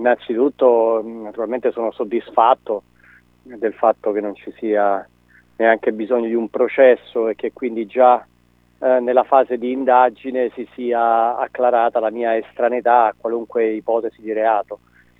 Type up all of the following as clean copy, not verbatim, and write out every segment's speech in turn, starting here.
innanzitutto naturalmente sono soddisfatto del fatto che non ci sia neanche bisogno di un processo e che quindi già nella fase di indagine si sia acclarata la mia estraneità a qualunque ipotesi di reato.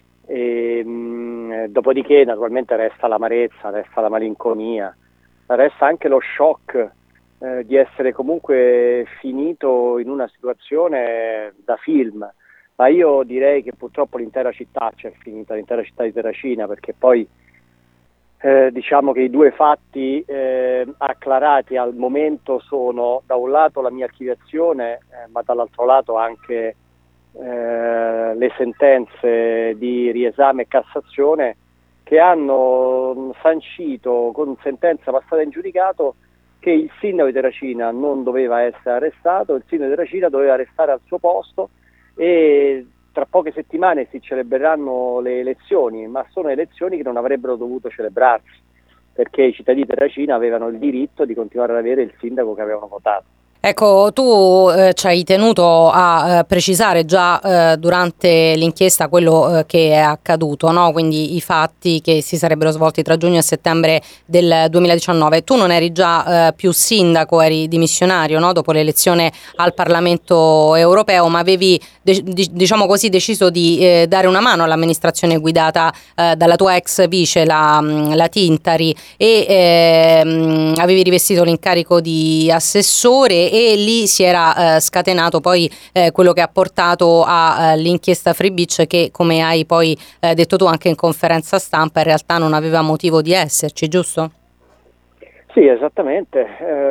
Dopodiché naturalmente resta l'amarezza, resta la malinconia, resta anche lo shock di essere comunque finito in una situazione da film. Ma io direi che purtroppo l'intera città c'è finita, l'intera città di Terracina, perché poi diciamo che i due fatti acclarati al momento sono da un lato la mia archiviazione, ma dall'altro lato anche le sentenze di riesame e Cassazione, che hanno sancito con sentenza passata in giudicato che il sindaco di Terracina non doveva essere arrestato, il sindaco di Terracina doveva restare al suo posto, e tra poche settimane si celebreranno le elezioni, ma sono elezioni che non avrebbero dovuto celebrarsi, perché i cittadini di Terracina avevano il diritto di continuare ad avere il sindaco che avevano votato. Ecco, tu ci hai tenuto a precisare già durante l'inchiesta quello che è accaduto, no? Quindi i fatti che si sarebbero svolti tra giugno e settembre del 2019. Tu non eri già più sindaco, eri dimissionario, no? Dopo l'elezione al Parlamento europeo, ma avevi diciamo così deciso di dare una mano all'amministrazione guidata dalla tua ex vice, la Tintari, e avevi rivestito l'incarico di assessore, e lì si era scatenato poi quello che ha portato all'inchiesta Free Beach, che, come hai poi detto tu anche in conferenza stampa, in realtà non aveva motivo di esserci, giusto? Sì, esattamente.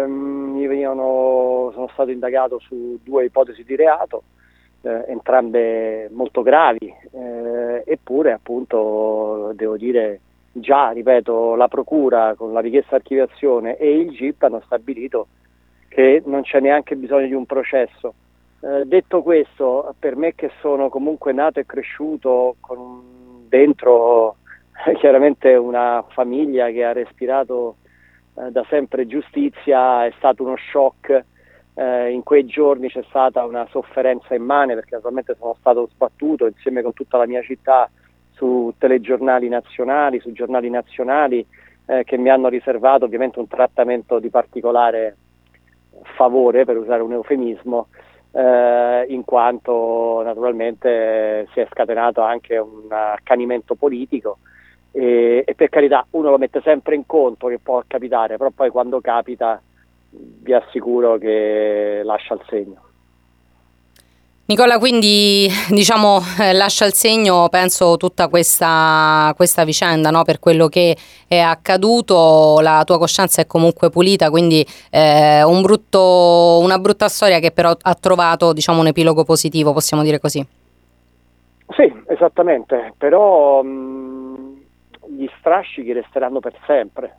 Sono stato indagato su 2 ipotesi di reato, entrambe molto gravi, eppure appunto devo dire già, ripeto, la procura con la richiesta di archiviazione e il GIP hanno stabilito che non c'è neanche bisogno di un processo. Detto questo, per me che sono comunque nato e cresciuto dentro chiaramente una famiglia che ha respirato da sempre giustizia, è stato uno shock. In quei giorni c'è stata una sofferenza immane, perché naturalmente sono stato sbattuto insieme con tutta la mia città su telegiornali nazionali, su giornali nazionali, che mi hanno riservato ovviamente un trattamento di particolare favore, per usare un eufemismo, in quanto naturalmente si è scatenato anche un accanimento politico, e per carità uno lo mette sempre in conto che può capitare, però poi quando capita vi assicuro che lascia il segno. Nicola, quindi diciamo lascia il segno, penso, tutta questa vicenda, no? Per quello che è accaduto, la tua coscienza è comunque pulita, quindi una brutta storia che però ha trovato, diciamo, un epilogo positivo, possiamo dire così. Sì, esattamente, però gli strascichi resteranno per sempre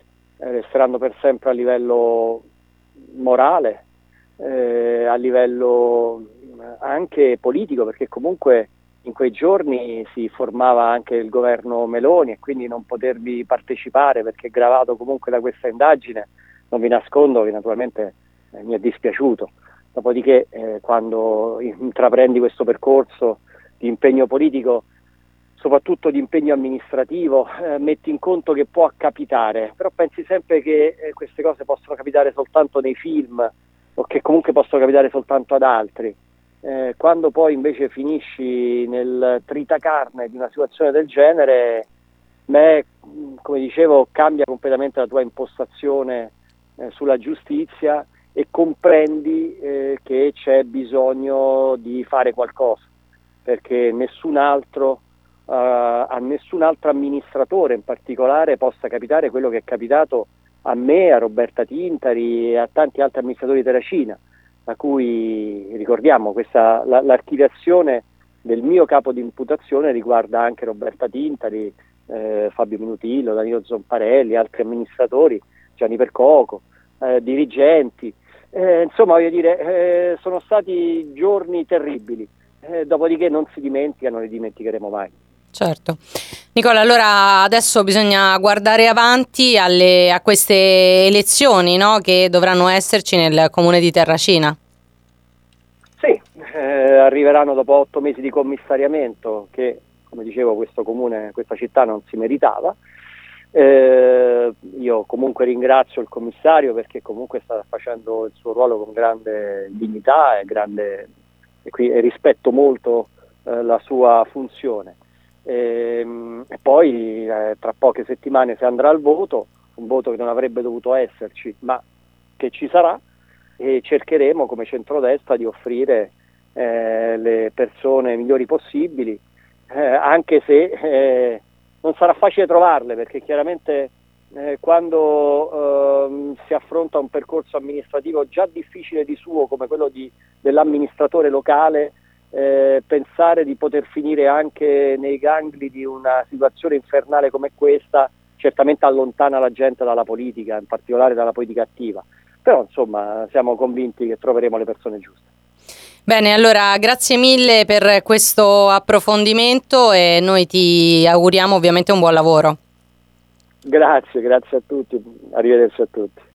a livello morale, a livello anche politico, perché comunque in quei giorni si formava anche il governo Meloni, e quindi non potervi partecipare perché gravato comunque da questa indagine, non vi nascondo che naturalmente mi è dispiaciuto. Dopodiché quando intraprendi questo percorso di impegno politico, soprattutto di impegno amministrativo, metti in conto che può capitare, però pensi sempre che queste cose possono capitare soltanto nei film, o che comunque possono capitare soltanto ad altri. Quando poi invece finisci nel tritacarne di una situazione del genere, come dicevo, cambia completamente la tua impostazione sulla giustizia, e comprendi che c'è bisogno di fare qualcosa, perché a nessun altro amministratore in particolare possa capitare quello che è capitato a me, a Roberta Tintari e a tanti altri amministratori di Terracina, a cui ricordiamo l'archiviazione del mio capo di imputazione riguarda anche Roberta Tintari, Fabio Minutillo, Danilo Zomparelli, altri amministratori, Gianni Percoco, dirigenti. Insomma, voglio dire, sono stati giorni terribili, dopodiché non si dimenticano, non li dimenticheremo mai. Certo. Nicola, allora adesso bisogna guardare avanti a queste elezioni, no? Che dovranno esserci nel comune di Terracina. Sì, arriveranno dopo 8 mesi di commissariamento che, come dicevo, questo comune, questa città non si meritava. Io comunque ringrazio il commissario, perché comunque sta facendo il suo ruolo con grande dignità e rispetto molto la sua funzione. E poi tra poche settimane si andrà al voto, un voto che non avrebbe dovuto esserci, ma che ci sarà, e cercheremo come centrodestra di offrire le persone migliori possibili, anche se non sarà facile trovarle, perché chiaramente quando si affronta un percorso amministrativo già difficile di suo come quello dell'amministratore locale, pensare di poter finire anche nei gangli di una situazione infernale come questa certamente allontana la gente dalla politica, in particolare dalla politica attiva. Però insomma siamo convinti che troveremo le persone giuste. Bene, allora grazie mille per questo approfondimento e noi ti auguriamo ovviamente un buon lavoro. Grazie a tutti, arrivederci a tutti.